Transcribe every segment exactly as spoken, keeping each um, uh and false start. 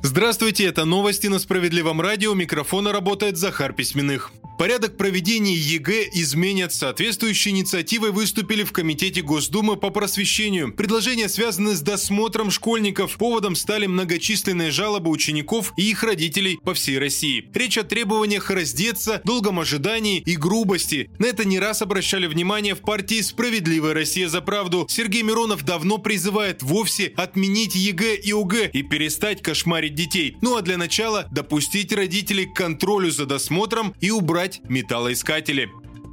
Здравствуйте, это новости на Справедливом радио. У микрофона работает Захар Письменных. Порядок проведения ЕГЭ изменят. Соответствующей инициативой выступили в Комитете Госдумы по просвещению. Предложения связаны с досмотром школьников. Поводом стали многочисленные жалобы учеников и их родителей по всей России. Речь о требованиях раздеться, долгом ожидании и грубости. На это не раз обращали внимание в партии «Справедливая Россия за правду». Сергей Миронов давно призывает вовсе отменить ЕГЭ и ОГЭ и перестать кошмарить детей. Ну а для начала допустить родителей к контролю за досмотром и убрать металлоискатели.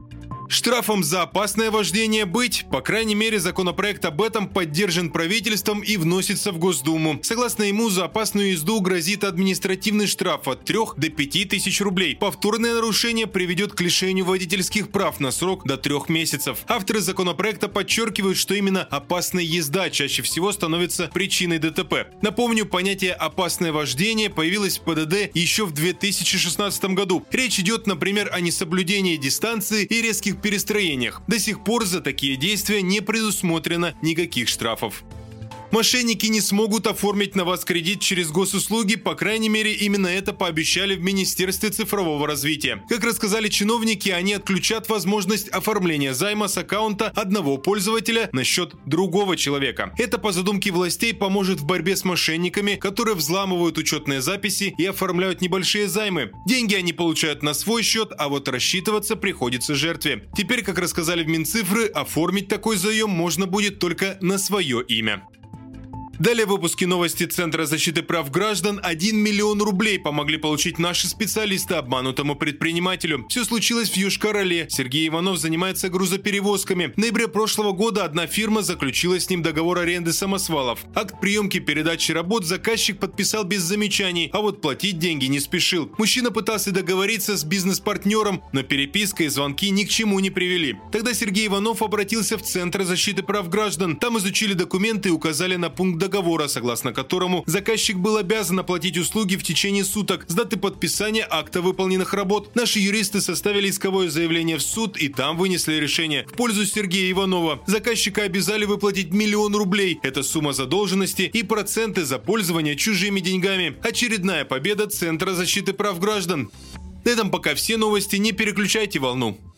Штрафом за опасное вождение быть. По крайней мере, законопроект об этом поддержан правительством и вносится в Госдуму. Согласно ему, за опасную езду грозит административный штраф от трёх до пяти тысяч рублей. Повторное нарушение приведет к лишению водительских прав на срок до трех месяцев. Авторы законопроекта подчеркивают, что именно опасная езда чаще всего становится причиной ДТП. Напомню, понятие «опасное вождение» появилось в ПДД еще в две тысячи шестнадцатом году. Речь идет, например, о несоблюдении дистанции и резких перестроениях. До сих пор за такие действия не предусмотрено никаких штрафов. Мошенники не смогут оформить на вас кредит через госуслуги, по крайней мере, именно это пообещали в Министерстве цифрового развития. Как рассказали чиновники, они отключат возможность оформления займа с аккаунта одного пользователя на счет другого человека. Это, по задумке властей, поможет в борьбе с мошенниками, которые взламывают учетные записи и оформляют небольшие займы. Деньги они получают на свой счет, а вот рассчитываться приходится жертве. Теперь, как рассказали в Минцифры, оформить такой заем можно будет только на свое имя. Далее в выпуске новости Центра защиты прав граждан. один миллион рублей помогли получить наши специалисты обманутому предпринимателю. Все случилось в Йошкар-Оле. Сергей Иванов занимается грузоперевозками. В ноябре прошлого года одна фирма заключила с ним договор аренды самосвалов. Акт приемки передачи работ заказчик подписал без замечаний, а вот платить деньги не спешил. Мужчина пытался договориться с бизнес-партнером, но переписка и звонки ни к чему не привели. Тогда Сергей Иванов обратился в Центр защиты прав граждан. Там изучили документы и указали на пункт договора, согласно которому заказчик был обязан оплатить услуги в течение суток с даты подписания акта выполненных работ. Наши юристы составили исковое заявление в суд и там вынесли решение в пользу Сергея Иванова. Заказчика обязали выплатить миллион рублей. Это сумма задолженности и проценты за пользование чужими деньгами. Очередная победа Центра защиты прав граждан. На этом пока все новости. Не переключайте волну.